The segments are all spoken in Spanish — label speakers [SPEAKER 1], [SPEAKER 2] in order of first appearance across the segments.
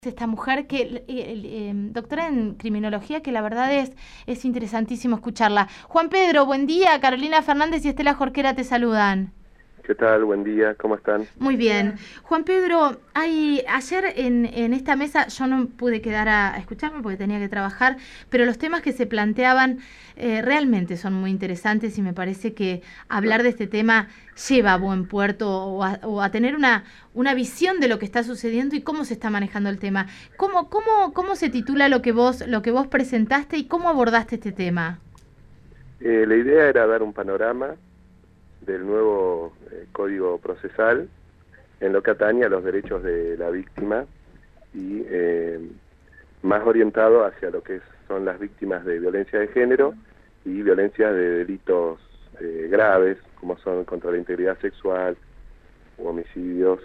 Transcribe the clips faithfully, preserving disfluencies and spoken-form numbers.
[SPEAKER 1] Esta mujer que, eh, eh, doctora en criminología, que la verdad es, es interesantísimo escucharla. Juan Pedro, buen día. Carolina Fernández y Estela Jorquera te saludan.
[SPEAKER 2] ¿Qué tal? Buen día, ¿cómo están?
[SPEAKER 1] Muy bien. Juan Pedro, hay, ayer en, en esta mesa yo no pude quedar a, a escucharme porque tenía que trabajar, pero los temas que se planteaban eh, realmente son muy interesantes y me parece que hablar de este tema lleva a buen puerto o a, o a tener una, una visión de lo que está sucediendo y cómo se está manejando el tema. ¿Cómo, cómo, cómo se titula lo que vos, lo que vos presentaste y cómo abordaste este tema?
[SPEAKER 2] Eh, la idea era dar un panorama del nuevo eh, Código Procesal en lo que atañe a los derechos de la víctima y eh, más orientado hacia lo que es, son las víctimas de violencia de género y violencia de delitos eh, graves, como son contra la integridad sexual u homicidios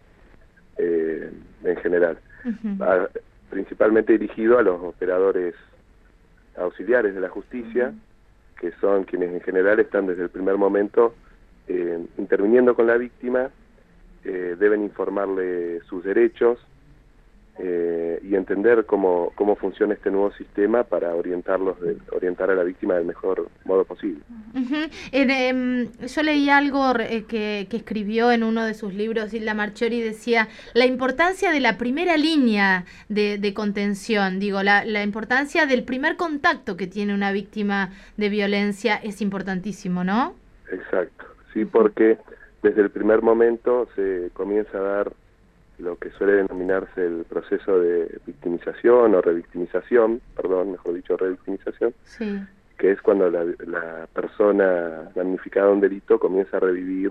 [SPEAKER 2] eh, en general. Uh-huh. a, principalmente dirigido a los operadores auxiliares de la justicia, uh-huh. que son quienes en general están desde el primer momento eh, interviniendo con la víctima, eh, deben informarle sus derechos eh, y entender cómo, cómo funciona este nuevo sistema para orientarlos de, orientar a la víctima del mejor modo posible.
[SPEAKER 1] Uh-huh. eh, eh, yo leí algo eh, que, que escribió en uno de sus libros Hilda Marchiori, decía la importancia de la primera línea de, de contención, digo, la, la importancia del primer contacto que tiene una víctima de violencia es importantísimo, ¿no?
[SPEAKER 2] Exacto, sí, porque desde el primer momento se comienza a dar lo que suele denominarse el proceso de victimización o revictimización, perdón, mejor dicho, revictimización,
[SPEAKER 1] sí.
[SPEAKER 2] que es cuando la, la persona damnificada de un delito comienza a revivir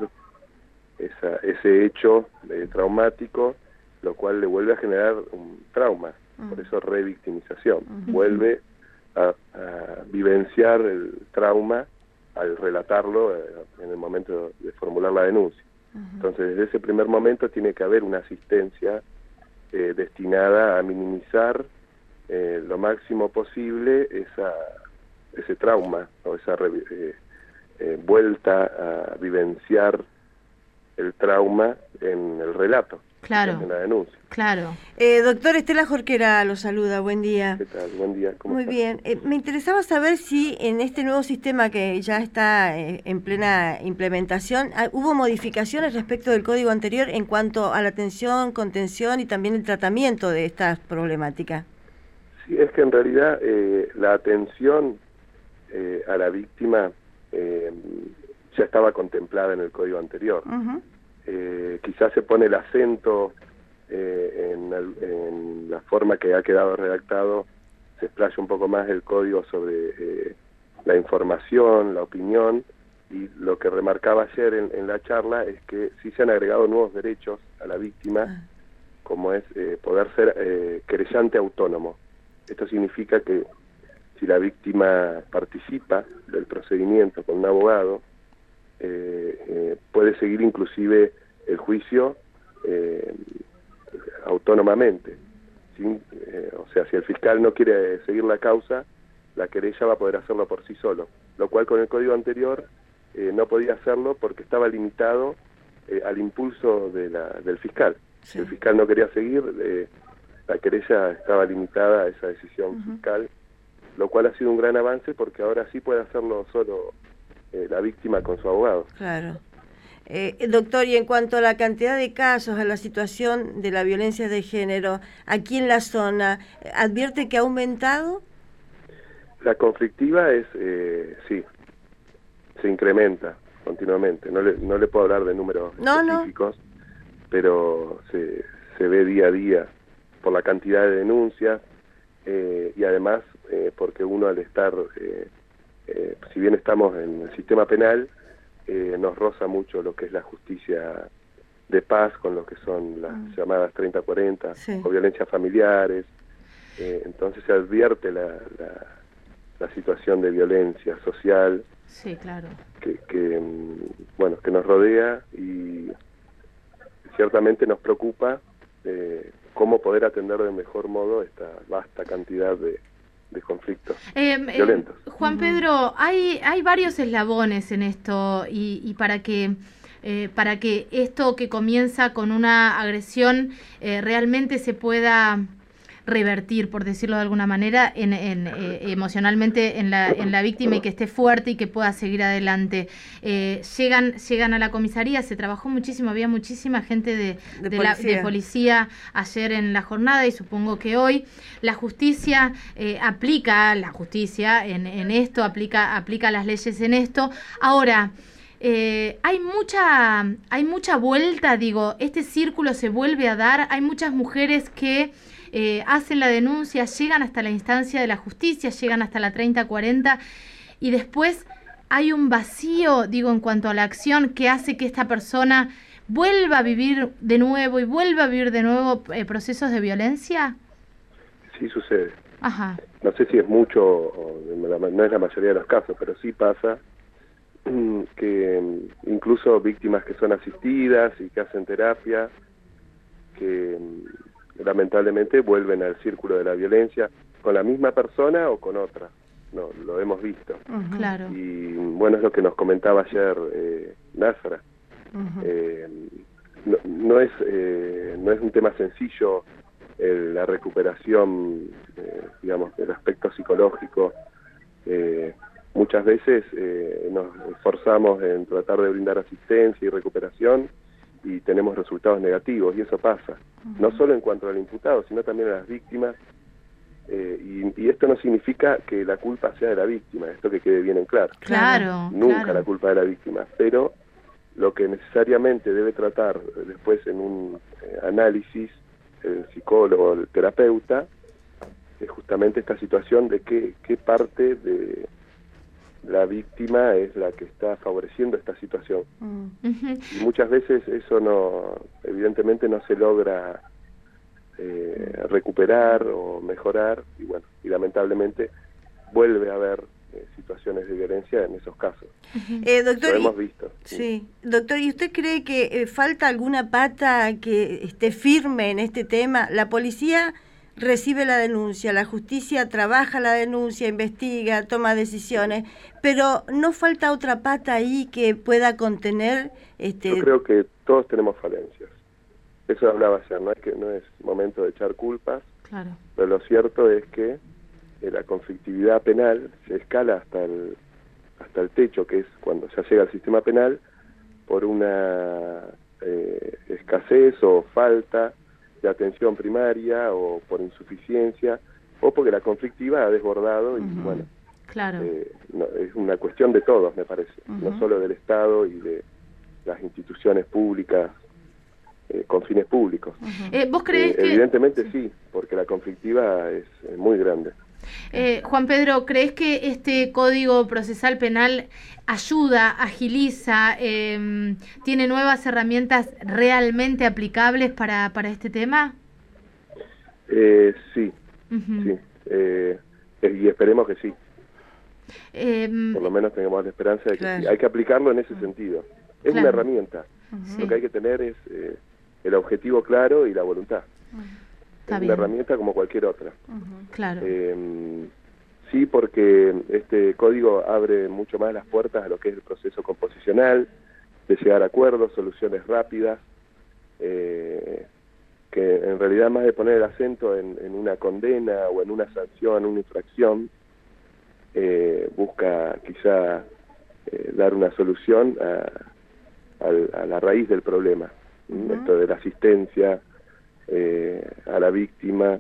[SPEAKER 2] esa, ese hecho eh, traumático, lo cual le vuelve a generar un trauma, uh-huh. por eso revictimización, uh-huh. vuelve a, a vivenciar el trauma al relatarlo eh, en el momento de formular la denuncia. Uh-huh. Entonces, desde ese primer momento tiene que haber una asistencia eh, destinada a minimizar eh, lo máximo posible esa, ese trauma o esa eh, eh, vuelta a vivenciar el trauma en el relato,
[SPEAKER 1] claro,
[SPEAKER 2] en la denuncia.
[SPEAKER 1] Claro.
[SPEAKER 3] Eh, doctor Estela Jorquera lo saluda, buen día.
[SPEAKER 2] ¿Qué tal? Buen día. ¿Cómo
[SPEAKER 3] Muy
[SPEAKER 2] estás?
[SPEAKER 3] bien. Eh, me interesaba saber si en este nuevo sistema que ya está eh, en plena implementación, ¿hubo modificaciones respecto del código anterior en cuanto a la atención, contención y también el tratamiento de estas problemáticas?
[SPEAKER 2] Sí, es que en realidad eh, la atención eh, a la víctima eh, ya estaba contemplada en el código anterior. Uh-huh. Eh, quizás se pone el acento eh, en, el, en la forma que ha quedado redactado, se explaya un poco más el código sobre eh, la información, la opinión, y lo que remarcaba ayer en, en la charla es que sí se han agregado nuevos derechos a la víctima, uh-huh. como es eh, poder ser eh, querellante autónomo. Esto significa que si la víctima participa del procedimiento con un abogado, Eh, eh, puede seguir inclusive el juicio eh, autónomamente, sin, eh, o sea, si el fiscal no quiere seguir la causa, la querella va a poder hacerlo por sí solo, lo cual con el código anterior eh, no podía hacerlo porque estaba limitado eh, al impulso de la, del fiscal. Sí. Si el fiscal no quería seguir, eh, la querella estaba limitada a esa decisión uh-huh. fiscal, lo cual ha sido un gran avance porque ahora sí puede hacerlo solo Eh, la víctima con su abogado.
[SPEAKER 3] Claro. Eh, doctor, y en cuanto a la cantidad de casos, a la situación de la violencia de género, aquí en la zona, ¿advierte que ha aumentado?
[SPEAKER 2] La conflictiva es, eh, sí, se incrementa continuamente. No le, no le puedo hablar de números
[SPEAKER 3] no,
[SPEAKER 2] específicos,
[SPEAKER 3] no.
[SPEAKER 2] pero se, se ve día a día por la cantidad de denuncias eh, y además eh, porque uno al estar... Eh, Eh, si bien estamos en el sistema penal, eh, nos roza mucho lo que es la justicia de paz con lo que son las mm. llamadas treinta cuarenta, sí. o violencias familiares, eh, entonces se advierte la, la, la situación de violencia social,
[SPEAKER 1] sí, claro.
[SPEAKER 2] que, que, bueno, que nos rodea y ciertamente nos preocupa eh, cómo poder atender de mejor modo esta vasta cantidad de de conflictos
[SPEAKER 1] eh,
[SPEAKER 2] violentos.
[SPEAKER 1] Eh, Juan Pedro, hay hay varios eslabones en esto y, y para que eh, para que esto que comienza con una agresión eh, realmente se pueda revertir, por decirlo de alguna manera, en, en, eh, emocionalmente en la, en la víctima y que esté fuerte y que pueda seguir adelante. Eh, llegan, llegan a la comisaría, se trabajó muchísimo, había muchísima gente de,
[SPEAKER 3] de,
[SPEAKER 1] de,
[SPEAKER 3] policía.
[SPEAKER 1] La, de policía ayer en la jornada y supongo que hoy. La justicia eh, aplica, la justicia en, en esto, aplica, aplica las leyes en esto. Ahora, Eh, hay mucha hay mucha vuelta, digo, este círculo se vuelve a dar, hay muchas mujeres que eh, hacen la denuncia, llegan hasta la instancia de la justicia, llegan hasta la treinta cuarenta y después hay un vacío, digo, en cuanto a la acción que hace que esta persona vuelva a vivir de nuevo y vuelva a vivir de nuevo eh, procesos de violencia.
[SPEAKER 2] Sí sucede.
[SPEAKER 1] Ajá.
[SPEAKER 2] No sé si es mucho, o no es la mayoría de los casos, pero sí pasa que incluso víctimas que son asistidas y que hacen terapia, que lamentablemente vuelven al círculo de la violencia con la misma persona o con otra. No, lo hemos visto.
[SPEAKER 1] Uh-huh. Claro.
[SPEAKER 2] Y bueno, es lo que nos comentaba ayer eh, Nazra. Uh-huh. eh, no, no es eh, no es un tema sencillo eh, la recuperación, eh, digamos, del aspecto psicológico. Eh, Muchas veces eh, nos esforzamos en tratar de brindar asistencia y recuperación y tenemos resultados negativos, y eso pasa, uh-huh. no solo en cuanto al imputado, sino también a las víctimas, eh, y, y esto no significa que la culpa sea de la víctima, esto que quede bien en claro.
[SPEAKER 1] Claro.
[SPEAKER 2] Nunca
[SPEAKER 1] claro.
[SPEAKER 2] la culpa de la víctima, pero lo que necesariamente debe tratar después en un eh, análisis el psicólogo, el terapeuta, es justamente esta situación de qué, qué parte de la víctima es la que está favoreciendo esta situación. Uh-huh. Y muchas veces eso no, evidentemente no se logra eh, recuperar o mejorar, y bueno, y lamentablemente vuelve a haber eh, situaciones de violencia en esos casos.
[SPEAKER 3] Uh-huh. eh, doctor,
[SPEAKER 2] lo hemos visto.
[SPEAKER 3] Sí. sí, doctor, ¿y usted cree que eh, falta alguna pata que esté firme en este tema? La policía recibe la denuncia, la justicia trabaja la denuncia, investiga, toma decisiones, pero ¿no falta otra pata ahí que pueda contener? Este...
[SPEAKER 2] Yo creo que todos tenemos falencias. Eso hablaba ayer, no es que no es momento de echar culpas,
[SPEAKER 1] claro.
[SPEAKER 2] pero lo cierto es que eh, la conflictividad penal se escala hasta el hasta el techo, que es cuando ya llega al sistema penal por una eh, escasez o falta de atención primaria o por insuficiencia o porque la conflictiva ha desbordado y uh-huh. bueno,
[SPEAKER 1] claro.
[SPEAKER 2] eh, no, es una cuestión de todos, me parece, uh-huh. no solo del Estado y de las instituciones públicas eh, con fines públicos.
[SPEAKER 1] Uh-huh. eh, ¿Vos creés
[SPEAKER 2] eh,
[SPEAKER 1] que...?
[SPEAKER 2] Evidentemente sí. sí, porque la conflictiva es eh, muy grande.
[SPEAKER 1] Eh, Juan Pedro, ¿crees que este Código Procesal Penal ayuda, agiliza, eh, tiene nuevas herramientas realmente aplicables para, para este tema?
[SPEAKER 2] Eh, sí,
[SPEAKER 1] uh-huh.
[SPEAKER 2] sí, eh, y esperemos que sí.
[SPEAKER 1] Eh,
[SPEAKER 2] Por lo menos tenemos la esperanza de que
[SPEAKER 3] claro.
[SPEAKER 2] sí. Hay que aplicarlo en ese sentido. Es
[SPEAKER 1] claro.
[SPEAKER 2] una herramienta.
[SPEAKER 1] Uh-huh.
[SPEAKER 2] Lo que hay que tener es eh, el objetivo claro y la voluntad.
[SPEAKER 1] Uh-huh.
[SPEAKER 2] Es
[SPEAKER 1] bien.
[SPEAKER 2] una herramienta como cualquier otra.
[SPEAKER 1] Uh-huh. Claro.
[SPEAKER 2] Eh, sí, porque este código abre mucho más las puertas a lo que es el proceso composicional, de llegar a acuerdos, soluciones rápidas, eh, que en realidad más de poner el acento en, en una condena o en una sanción, una infracción, eh, busca quizá eh, dar una solución a, a, a la raíz del problema. Uh-huh. Esto de la asistencia Eh, a la víctima,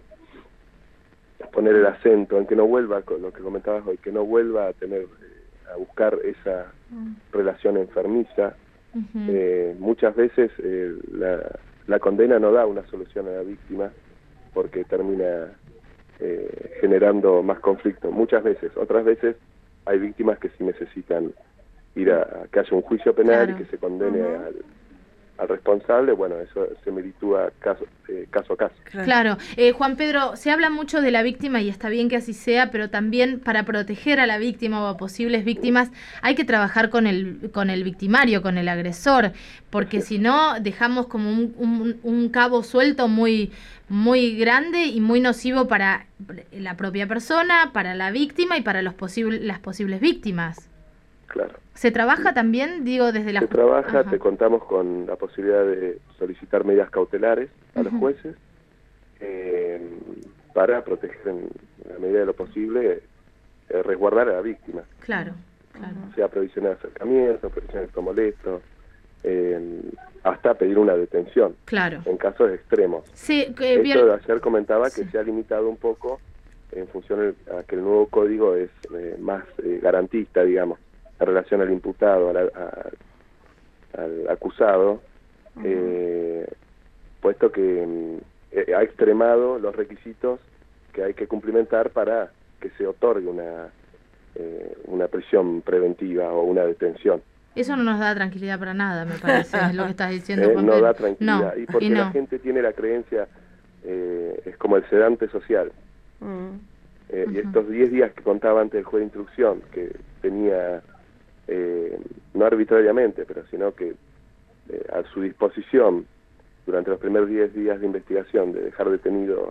[SPEAKER 2] poner el acento en que no vuelva, con lo que comentabas hoy, que no vuelva a tener eh, a buscar esa uh-huh. relación enfermiza. Uh-huh. Eh, muchas veces eh, la, la condena no da una solución a la víctima porque termina eh, generando más conflicto. Muchas veces, otras veces hay víctimas que sí necesitan ir a, a que haya un juicio penal, claro. y que se condene uh-huh. al al responsable. Bueno, eso se meritúa caso, eh, caso a caso.
[SPEAKER 1] Claro. Eh, Juan Pedro, se habla mucho de la víctima y está bien que así sea, pero también para proteger a la víctima o a posibles víctimas hay que trabajar con el con el victimario, con el agresor, porque si no dejamos como un, un, un cabo suelto muy, muy grande y muy nocivo para la propia persona, para la víctima y para los posibles las posibles víctimas.
[SPEAKER 2] Claro.
[SPEAKER 1] ¿Se trabaja también, digo, desde la...
[SPEAKER 2] Se trabaja,
[SPEAKER 1] Ajá.
[SPEAKER 2] te contamos con la posibilidad de solicitar medidas cautelares a uh-huh. los jueces eh, para proteger en la medida de lo posible, eh, resguardar a la víctima.
[SPEAKER 1] Claro, claro.
[SPEAKER 2] Sea prohibición de acercamiento, prohibición de acto molesto, eh, hasta pedir una detención.
[SPEAKER 1] Claro.
[SPEAKER 2] En casos extremos.
[SPEAKER 1] Sí, que bien...
[SPEAKER 2] Esto de ayer comentaba
[SPEAKER 1] sí.
[SPEAKER 2] que se ha limitado un poco en función a que el nuevo código es eh, más eh, garantista, digamos, en relación al imputado, a la, a, al acusado, uh-huh. eh, puesto que eh, ha extremado los requisitos que hay que cumplimentar para que se otorgue una, eh, una prisión preventiva o una detención.
[SPEAKER 1] Eso no nos da tranquilidad para nada, me parece, es lo que estás diciendo.
[SPEAKER 2] Eh, no da tranquilidad,
[SPEAKER 1] no,
[SPEAKER 2] y porque
[SPEAKER 1] y no.
[SPEAKER 2] la gente tiene la creencia, eh, es como el sedante social. Uh-huh. Eh, uh-huh. Y estos diez días que contaba antes el juez de instrucción, que tenía... Eh, no arbitrariamente, pero sino que eh, a su disposición durante los primeros diez días de investigación de dejar detenido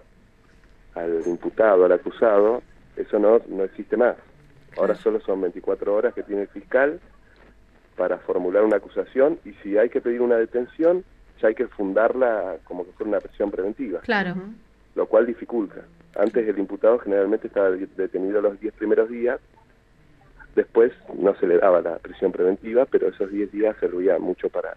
[SPEAKER 2] al imputado, al acusado, eso no, no existe más. Ahora solo son veinticuatro horas que tiene el fiscal para formular una acusación, y si hay que pedir una detención, ya hay que fundarla como que fuera una prisión preventiva.
[SPEAKER 1] Claro.
[SPEAKER 2] Lo cual dificulta. Antes el imputado generalmente estaba detenido los diez primeros días. Después no se le daba la prisión preventiva, pero esos diez días servía mucho para,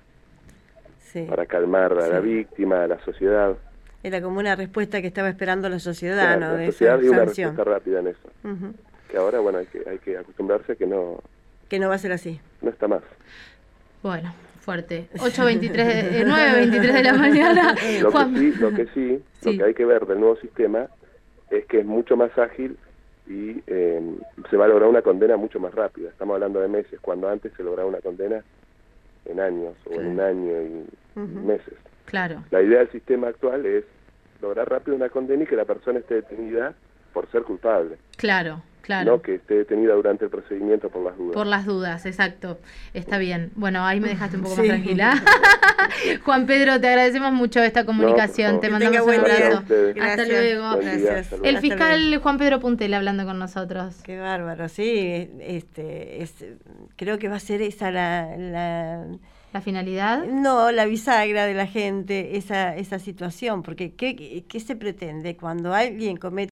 [SPEAKER 2] sí. para calmar a sí. la víctima, a la sociedad.
[SPEAKER 3] Era como una respuesta que estaba esperando la sociedad,
[SPEAKER 2] claro,
[SPEAKER 3] ¿no?
[SPEAKER 2] La
[SPEAKER 3] de
[SPEAKER 2] sociedad
[SPEAKER 3] esa
[SPEAKER 2] dio una
[SPEAKER 3] sanción.
[SPEAKER 2] respuesta rápida en eso. Uh-huh. Que ahora, bueno, hay que, hay que acostumbrarse a que no...
[SPEAKER 3] Que no va a ser así.
[SPEAKER 2] No está más.
[SPEAKER 1] Bueno, fuerte. ocho veintitrés, eh, nueve veintitrés de la mañana.
[SPEAKER 2] Lo que sí, lo que, sí, sí. lo que hay que ver del nuevo sistema es que es mucho más ágil y eh, se va a lograr una condena mucho más rápida. Estamos hablando de meses, cuando antes se lograba una condena en años, o claro. en un año y uh-huh. meses.
[SPEAKER 1] Claro.
[SPEAKER 2] La idea del sistema actual es lograr rápido una condena y que la persona esté detenida por ser culpable.
[SPEAKER 1] Claro, claro.
[SPEAKER 2] No que esté detenida durante el procedimiento por las dudas.
[SPEAKER 1] Por las dudas, exacto. Está bien. Bueno, ahí me dejaste un poco sí. más tranquila. Juan Pedro, te agradecemos mucho esta comunicación. No, te mandamos un abrazo. Hasta luego.
[SPEAKER 3] Gracias.
[SPEAKER 1] El fiscal Juan Pedro Puntela hablando con nosotros.
[SPEAKER 3] Qué bárbaro, sí. Este, es, creo que va a ser esa la... la
[SPEAKER 1] ¿La finalidad?
[SPEAKER 3] No, la bisagra de la gente, esa esa situación, porque ¿qué, qué se pretende? Cuando alguien comete